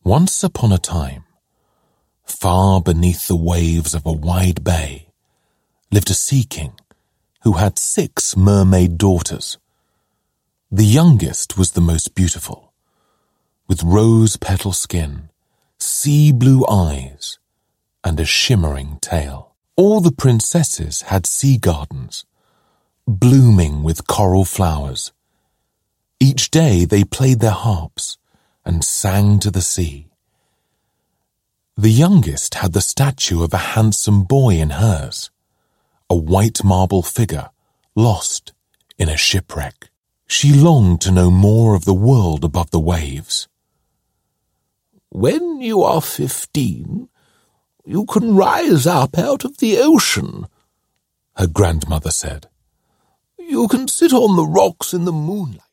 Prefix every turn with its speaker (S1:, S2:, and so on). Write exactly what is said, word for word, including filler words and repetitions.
S1: Once upon a time, far beneath the waves of a wide bay, lived a sea king who had six mermaid daughters. The youngest was the most beautiful, with rose-petal skin, sea-blue eyes, and a shimmering tail. All the princesses had sea gardens, blooming with coral flowers. Each day they played their harps and sang to the sea. The youngest had the statue of a handsome boy in hers, a white marble figure lost in a shipwreck. She longed to know more of the world above the waves.
S2: "When you are fifteen, you can rise up out of the ocean," her grandmother said. "You can sit on the rocks in the moonlight